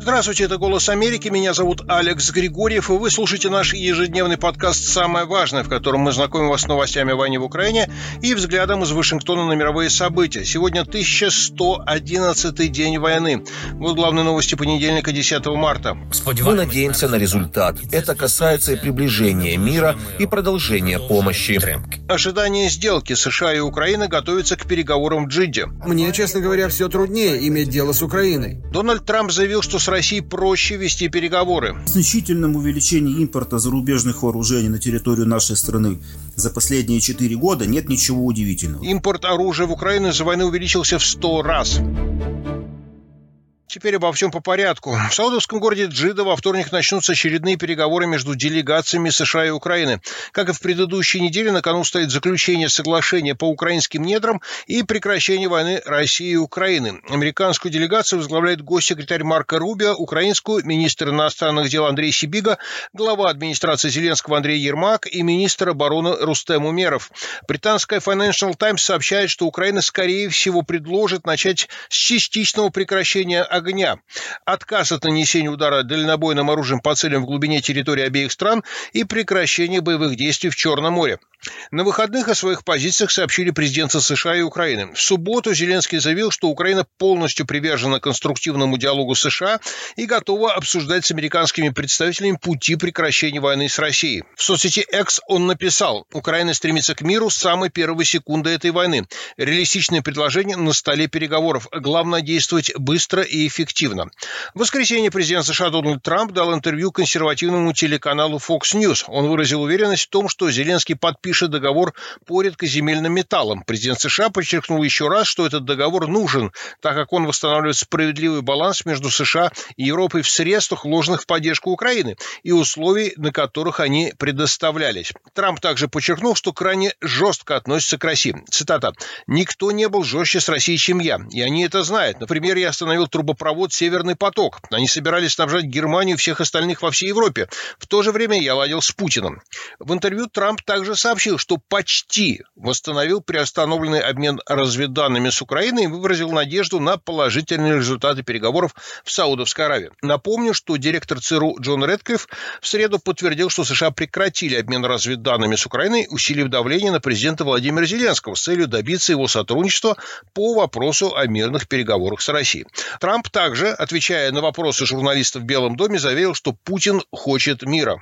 Здравствуйте, это «Голос Америки». Меня зовут Алекс Григорьев, и вы слушаете наш ежедневный подкаст «Самое важное», в котором мы знакомим вас с новостями о войне в Украине и взглядом из Вашингтона на мировые события. Сегодня 1111-й день войны. Вот главные новости понедельника, 10 марта. Мы надеемся на результат. Это касается и приближения мира, и продолжения помощи. Ожидание сделки. США и Украина готовятся к переговорам в Джидде. Мне, честно говоря, все труднее иметь дело с Украиной. Дональд Трамп заявил, что с Россией проще вести переговоры. В значительном увеличении импорта зарубежных вооружений на территорию нашей страны за последние 4 года нет ничего удивительного. Импорт оружия в Украину из-за войны увеличился в 100 раз. Теперь обо всем по порядку. В саудовском городе Джидда во вторник начнутся очередные переговоры между делегациями США и Украины. Как и в предыдущей неделе, на кону стоит заключение соглашения по украинским недрам и прекращение войны России и Украины. Американскую делегацию возглавляет госсекретарь Марко Рубио, украинскую – министр иностранных дел Андрей Сибига, глава администрации Зеленского Андрей Ермак и министр обороны Рустем Умеров. Британская Financial Times сообщает, что Украина, скорее всего, предложит начать с частичного прекращения огня. Отказ от нанесения удара дальнобойным оружием по целям в глубине территории обеих стран и прекращение боевых действий в Черном море. На выходных о своих позициях сообщили президенты США и Украины. В субботу Зеленский заявил, что Украина полностью привержена конструктивному диалогу с США и готова обсуждать с американскими представителями пути прекращения войны с Россией. В соцсети X он написал: «Украина стремится к миру с самой первой секунды этой войны. Реалистичное предложение на столе переговоров. Главное действовать быстро и эффективно». В воскресенье президент США Дональд Трамп дал интервью консервативному телеканалу Fox News. Он выразил уверенность в том, что Зеленский подпишет договор по редкоземельным металлам. Президент США подчеркнул еще раз, что этот договор нужен, так как он восстанавливает справедливый баланс между США и Европой в средствах, вложенных в поддержку Украины, и условий, на которых они предоставлялись. Трамп также подчеркнул, что крайне жестко относится к России. Цитата: «Никто не был жестче с Россией, чем я, и они это знают. Например, я остановил трубопровод «Северный поток». Они собирались снабжать Германию и всех остальных во всей Европе. В то же время я ладил с Путиным». В интервью Трамп также сообщил, что почти восстановил приостановленный обмен разведданными с Украиной и выразил надежду на положительные результаты переговоров в Саудовской Аравии. Напомню, что директор ЦРУ Джон Рэдклифф в среду подтвердил, что США прекратили обмен разведданными с Украиной, усилив давление на президента Владимира Зеленского с целью добиться его сотрудничества по вопросу о мирных переговорах с Россией. Трамп также, отвечая на вопросы журналистов в Белом доме, заявил, что Путин хочет мира.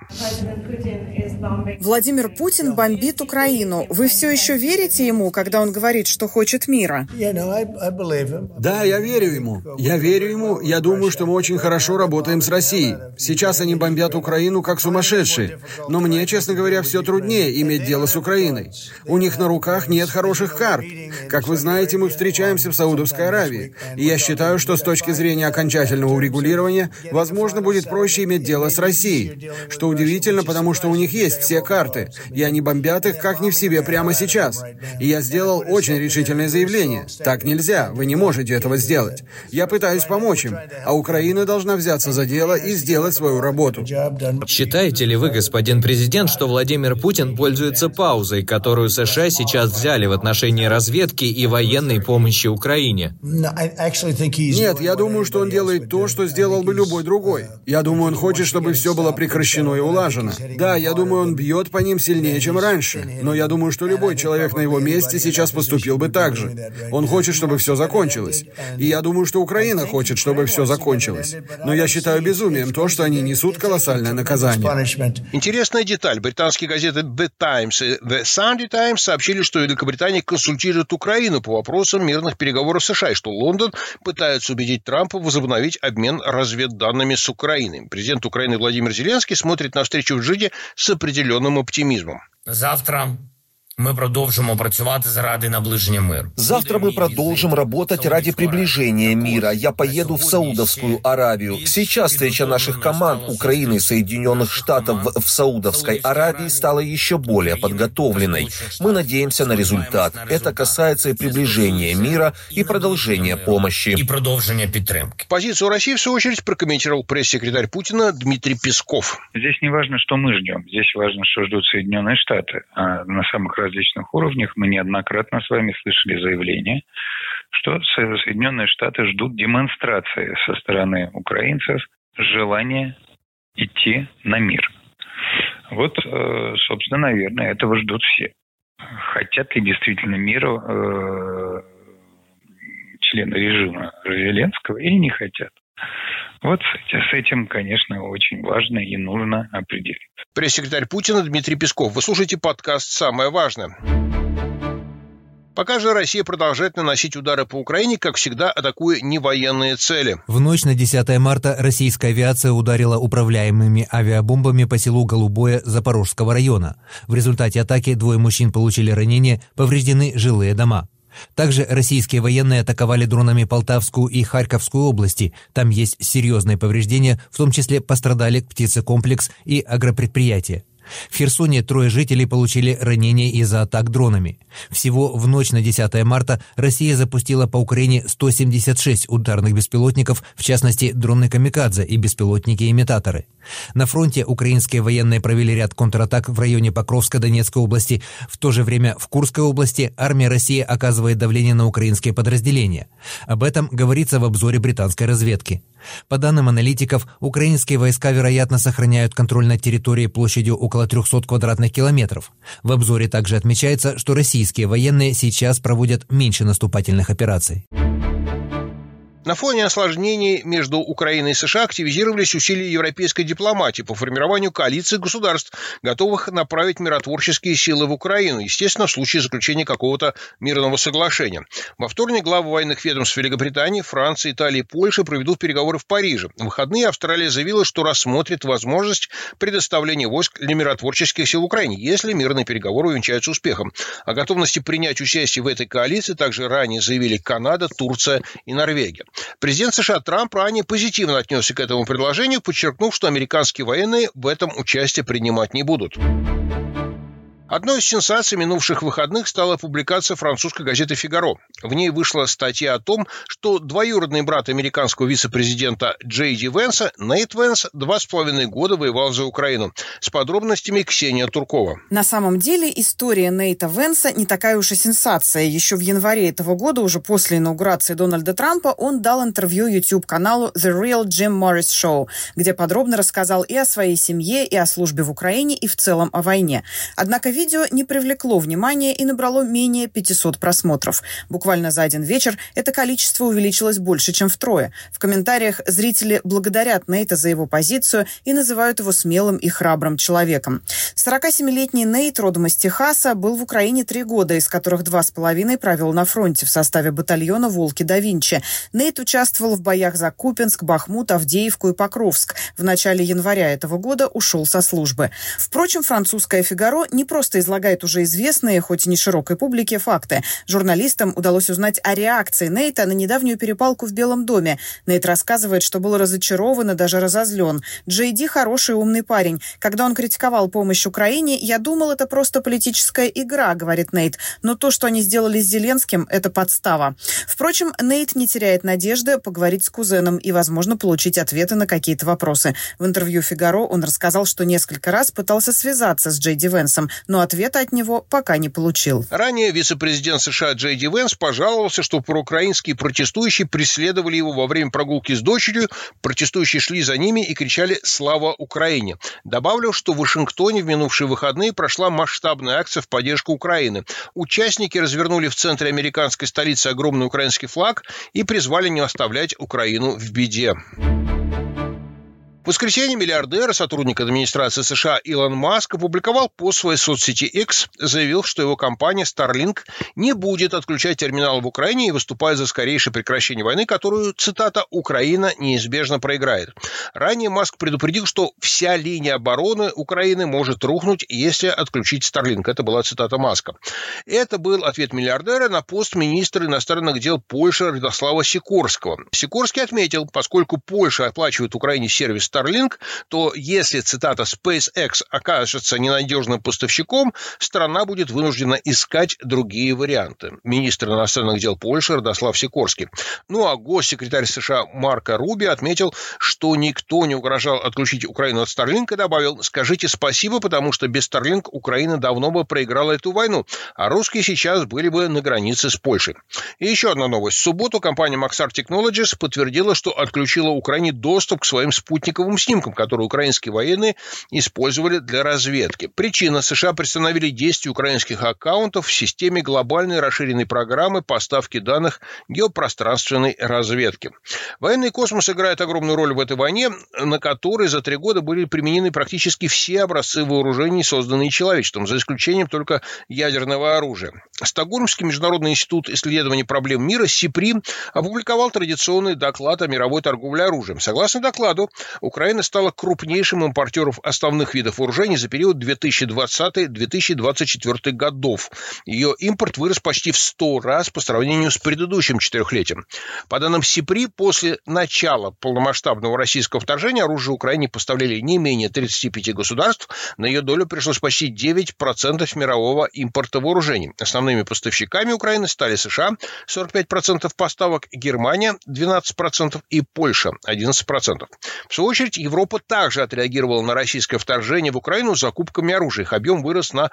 Владимир Путин бомбит Украину. Вы все еще верите ему, когда он говорит, что хочет мира? Да, я верю ему. Я думаю, что мы очень хорошо работаем с Россией. Сейчас они бомбят Украину как сумасшедшие. Но мне, честно говоря, все труднее иметь дело с Украиной. У них на руках нет хороших карт. Как вы знаете, мы встречаемся в Саудовской Аравии. И я считаю, что с точки зрения окончательного урегулирования, возможно, будет проще иметь дело с Россией. Что удивительно, потому что у них есть все карты, и они бомбят их как не в себе прямо сейчас. И я сделал очень решительное заявление. Так нельзя, вы не можете этого сделать. Я пытаюсь помочь им, а Украина должна взяться за дело и сделать свою работу. Считаете ли вы, господин президент, что Владимир Путин пользуется паузой, которую США сейчас взяли в отношении разведки и военной помощи Украине? Нет, я думаю, что он делает то, что сделал бы любой другой. Я думаю, он хочет, чтобы все было прекращено и улажено. Да, я думаю, он бьет по ним сильнее, чем раньше. Но я думаю, что любой человек на его месте сейчас поступил бы так же. Он хочет, чтобы все закончилось. И я думаю, что Украина хочет, чтобы все закончилось. Но я считаю безумием то, что они несут колоссальное наказание. Интересная деталь. Британские газеты The Times и The Sunday Times сообщили, что Великобритания консультирует Украину по вопросам мирных переговоров с США, и что Лондон пытается убедить Трампа возобновить обмен разведданными с Украиной. Президент Украины Владимир Зеленский смотрит на встречу в Джидде с определенным оптимизмом. Завтра мы продолжим працювати заради наближення миру. Завтра мы продолжим работать ради приближения мира. Я поеду в Саудовскую Аравию. Сейчас встреча наших команд Украины и Соединенных Штатов в Саудовской Аравии стала еще более подготовленной. Мы надеемся на результат. Это касается и приближения мира, и продолжения помощи. И продолжения підтримки. Позицию России, в свою очередь, прокомментировал пресс-секретарь Путина Дмитрий Песков. Здесь не важно, что мы ждем. Здесь важно, что ждут Соединенные Штаты. А на самых различных уровнях мы неоднократно с вами слышали заявления, что Соединенные Штаты ждут демонстрации со стороны украинцев желания идти на мир. Вот, собственно, наверное, этого ждут все. Хотят ли действительно мира члены режима Зеленского или не хотят? Вот с этим, конечно, очень важно и нужно определиться. Пресс-секретарь Путина Дмитрий Песков. Вы слушаете подкаст «Самое важное». Пока же Россия продолжает наносить удары по Украине, как всегда, атакуя невоенные цели. В ночь на 10 марта российская авиация ударила управляемыми авиабомбами по селу Голубое Запорожского района. В результате атаки 2 мужчин получили ранения, повреждены жилые дома. Также российские военные атаковали дронами Полтавскую и Харьковскую области. Там есть серьезные повреждения, в том числе пострадали птицекомплекс и агропредприятие. В Херсоне 3 жителей получили ранения из-за атак дронами. Всего в ночь на 10 марта Россия запустила по Украине 176 ударных беспилотников, в частности дроны «Камикадзе» и беспилотники-имитаторы. На фронте украинские военные провели ряд контратак в районе Покровска Донецкой области. В то же время в Курской области армия России оказывает давление на украинские подразделения. Об этом говорится в обзоре британской разведки. По данным аналитиков, украинские войска, вероятно, сохраняют контроль над территорией площадью около 300 квадратных километров. В обзоре также отмечается, что российские военные сейчас проводят меньше наступательных операций. На фоне осложнений между Украиной и США активизировались усилия европейской дипломатии по формированию коалиции государств, готовых направить миротворческие силы в Украину, естественно, в случае заключения какого-то мирного соглашения. Во вторник главы военных ведомств Великобритании, Франции, Италии и Польши проведут переговоры в Париже. В выходные Австралия заявила, что рассмотрит возможность предоставления войск для миротворческих сил в Украине, если мирные переговоры увенчаются успехом. О готовности принять участие в этой коалиции также ранее заявили Канада, Турция и Норвегия. Президент США Трамп ранее позитивно отнесся к этому предложению, подчеркнув, что американские военные в этом участие принимать не будут. Одной из сенсаций минувших выходных стала публикация французской газеты «Фигаро». В ней вышла статья о том, что двоюродный брат американского вице-президента Джей Ди Венса, Нейт Венс, 2,5 года воевал за Украину. С подробностями Ксения Туркова. На самом деле история Нейта Венса не такая уж и сенсация. Еще в январе этого года, уже после инаугурации Дональда Трампа, он дал интервью YouTube-каналу The Real Jim Morris Show, где подробно рассказал и о своей семье, и о службе в Украине, и в целом о войне. Однако видео не привлекло внимания и набрало менее 500 просмотров. Буквально за один вечер это количество увеличилось больше, чем втрое. В комментариях зрители благодарят Нейта за его позицию и называют его смелым и храбрым человеком. 47-летний Нейт, родом из Техаса, был в Украине 3 года, из которых 2,5 провел на фронте в составе батальона «Волки да Винчи». Нейт участвовал в боях за Купянск, Бахмут, Авдеевку и Покровск. В начале января этого года ушел со службы. Впрочем, французское «Фигаро» не просто излагает уже известные, хоть и не широкой публике, факты. Журналистам удалось узнать о реакции Нейта на недавнюю перепалку в Белом доме. Нейт рассказывает, что был разочарован и даже разозлен. Джей Ди хороший умный парень. Когда он критиковал помощь Украине, я думал, это просто политическая игра, говорит Нейт. Но то, что они сделали с Зеленским, это подстава. Впрочем, Нейт не теряет надежды поговорить с кузеном и, возможно, получить ответы на какие-то вопросы. В интервью «Фигаро» он рассказал, что несколько раз пытался связаться с Джей Ди Венсом, но ответа от него пока не получил. Ранее вице-президент США Джей Ди Венс пожаловался, что проукраинские протестующие преследовали его во время прогулки с дочерью, протестующие шли за ними и кричали «Слава Украине!». Добавлю, что в Вашингтоне в минувшие выходные прошла масштабная акция в поддержку Украины. Участники развернули в центре американской столицы огромный украинский флаг и призвали не оставлять Украину в беде. В воскресенье миллиардер, сотрудник администрации США Илон Маск, опубликовал пост в своей соцсети X, заявил, что его компания Starlink не будет отключать терминалы в Украине и выступает за скорейшее прекращение войны, которую, цитата, «Украина неизбежно проиграет». Ранее Маск предупредил, что вся линия обороны Украины может рухнуть, если отключить Starlink. Это была цитата Маска. Это был ответ миллиардера на пост министра иностранных дел Польши Радослава Сикорского. Сикорский отметил, поскольку Польша оплачивает Украине сервис Starlink, то если, цитата, SpaceX окажется ненадежным поставщиком, страна будет вынуждена искать другие варианты. Министр иностранных дел Польши Радослав Сикорский. Ну а госсекретарь США Марко Рубио отметил, что никто не угрожал отключить Украину от Starlink и добавил: скажите спасибо, потому что без Starlink Украина давно бы проиграла эту войну, а русские сейчас были бы на границе с Польшей. И еще одна новость. В субботу компания Maxar Technologies подтвердила, что отключила Украине доступ к своим спутниковым снимкам, которые украинские военные использовали для разведки. Причина: США приостановили действие украинских аккаунтов в системе глобальной расширенной программы поставки данных геопространственной разведки. Военный космос играет огромную роль в этой войне, на которой за 3 года были применены практически все образцы вооружений, созданные человечеством, за исключением только ядерного оружия. Стокгольмский международный институт исследований проблем мира СИПРИ опубликовал традиционный доклад о мировой торговле оружием. Согласно докладу, Украина стала крупнейшим импортером основных видов вооружений за период 2020-2024 годов. Ее импорт вырос почти в 100 раз по сравнению с предыдущим 4-летием. По данным СИПРИ, после начала полномасштабного российского вторжения оружие Украине поставляли не менее 35 государств. На ее долю пришлось почти 9% мирового импорта вооружений. Основными поставщиками Украины стали США 45% поставок, Германия 12% и Польша 11%. В свою очередь, Европа также отреагировала на российское вторжение в Украину закупками оружия. Их объем вырос на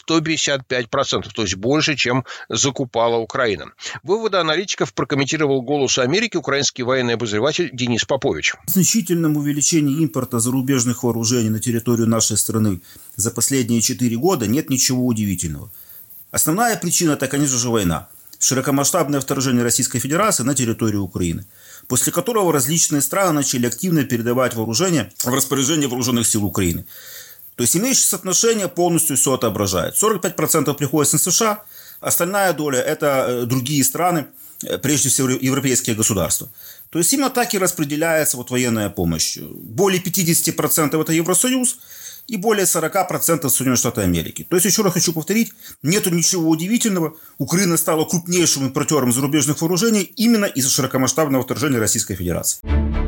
155%, то есть больше, чем закупала Украина. Выводы аналитиков прокомментировал «Голосу Америки» украинский военный обозреватель Денис Попович. В значительном увеличении импорта зарубежных вооружений на территорию нашей страны за последние 4 года нет ничего удивительного. Основная причина – это, конечно же, война. Широкомасштабное вторжение Российской Федерации на территорию Украины, после которого различные страны начали активно передавать вооружение в распоряжение вооруженных сил Украины. То есть имеющее соотношение полностью все отображает. 45% приходится на США, остальная доля – это другие страны, прежде всего европейские государства. То есть именно так и распределяется военная помощь. Более 50% это Евросоюз и более 40% Соединенные Штаты Америки. То есть, еще раз хочу повторить, нету ничего удивительного. Украина стала крупнейшим импортером зарубежных вооружений именно из-за широкомасштабного вторжения Российской Федерации.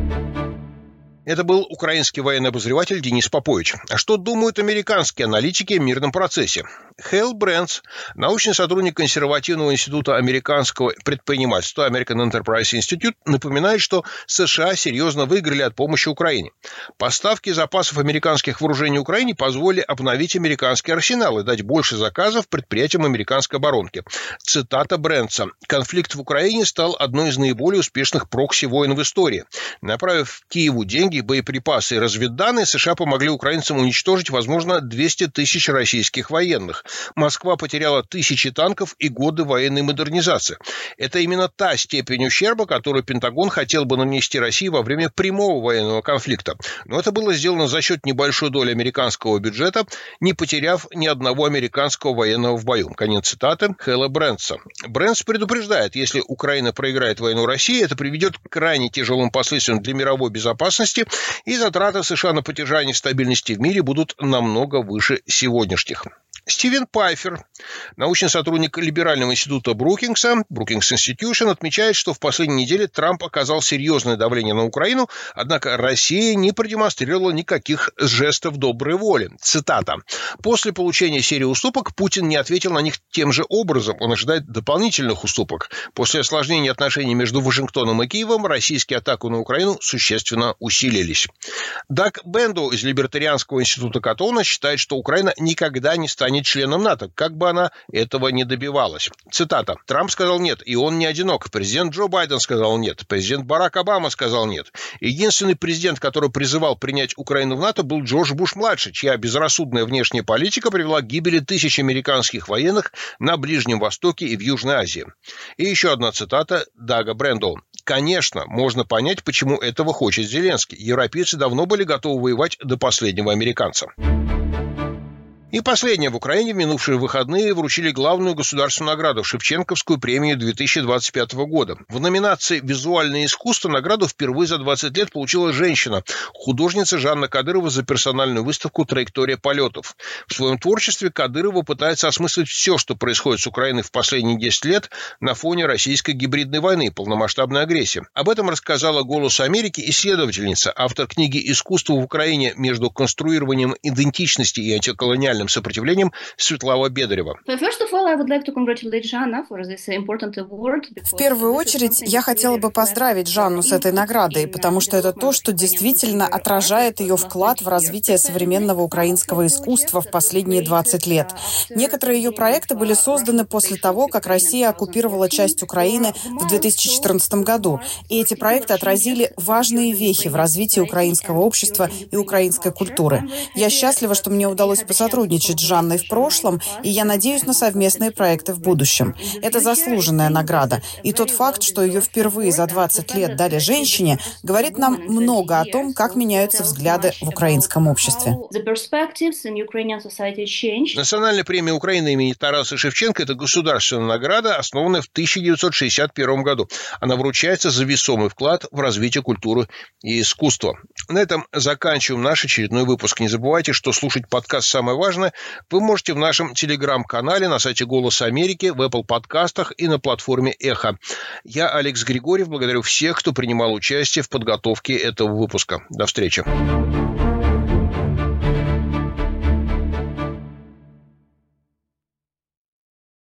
Это был украинский военный обозреватель Денис Попович. А что думают американские аналитики о мирном процессе? Хейл Брэнс, научный сотрудник консервативного института американского предпринимательства American Enterprise Institute, напоминает, что США серьезно выиграли от помощи Украине. Поставки запасов американских вооружений Украине позволили обновить американский арсенал и дать больше заказов предприятиям американской оборонки. Цитата Брэнса. «Конфликт в Украине стал одной из наиболее успешных прокси-войн в истории. Направив Киеву деньги, боеприпасы и разведданные, США помогли украинцам уничтожить, возможно, 200 тысяч российских военных. Москва потеряла тысячи танков и годы военной модернизации. Это именно та степень ущерба, которую Пентагон хотел бы нанести России во время прямого военного конфликта. Но это было сделано за счет небольшой доли американского бюджета, не потеряв ни одного американского военного в бою». Конец цитаты Хейла Брэнса. Брэнс предупреждает, если Украина проиграет войну России, это приведет к крайне тяжелым последствиям для мировой безопасности, и затраты США на поддержание стабильности в мире будут намного выше сегодняшних. Стивен Пайфер, научный сотрудник либерального института Брукингса, Brookings Institution, отмечает, что в последние недели Трамп оказал серьезное давление на Украину, однако Россия не продемонстрировала никаких жестов доброй воли. Цитата. «После получения серии уступок Путин не ответил на них тем же образом. Он ожидает дополнительных уступок. После осложнения отношений между Вашингтоном и Киевом российские атаки на Украину существенно усилились». Даг Бендо из Либертарианского института Катона считает, что Украина никогда не станет членом НАТО, как бы она этого не добивалась. Цитата. «Трамп сказал нет, и он не одинок. Президент Джо Байден сказал нет. Президент Барак Обама сказал нет. Единственный президент, который призывал принять Украину в НАТО, был Джордж Буш-младший, чья безрассудная внешняя политика привела к гибели тысяч американских военных на Ближнем Востоке и в Южной Азии». И еще одна цитата Дага Брэндо. «Конечно, можно понять, почему этого хочет Зеленский. Европейцы давно были готовы воевать до последнего американца». И последнее. В Украине в минувшие выходные вручили главную государственную награду – Шевченковскую премию 2025 года. В номинации «Визуальное искусство» награду впервые за 20 лет получила женщина – художница Жанна Кадырова за персональную выставку «Траектория полетов». В своем творчестве Кадырова пытается осмыслить все, что происходит с Украиной в последние 10 лет на фоне российской гибридной войны и полномасштабной агрессии. Об этом рассказала «Голосу Америки» исследовательница, автор книги «Искусство в Украине между конструированием идентичности и антиколониальным сопротивлением» Светлана Бедарева. В первую очередь, я хотела бы поздравить Жанну с этой наградой, потому что это то, что действительно отражает ее вклад в развитие современного украинского искусства в последние 20 лет. Некоторые ее проекты были созданы после того, как Россия оккупировала часть Украины в 2014 году, и эти проекты отразили важные вехи в развитии украинского общества и украинской культуры. Я счастлива, что мне удалось посотрудничать с Жанной в прошлом, и я надеюсь на совместные проекты в будущем. Это заслуженная награда. И тот факт, что ее впервые за 20 лет дали женщине, говорит нам много о том, как меняются взгляды в украинском обществе. Национальная премия Украины имени Тараса Шевченко – это государственная награда, основанная в 1961 году. Она вручается за весомый вклад в развитие культуры и искусства. На этом заканчиваем наш очередной выпуск. Не забывайте, что слушать подкаст «Самое важное» вы можете в нашем телеграм-канале, на сайте «Голоса Америки», в Apple подкастах и на платформе «Эхо». Я, Алекс Григорьев, благодарю всех, кто принимал участие в подготовке этого выпуска. До встречи.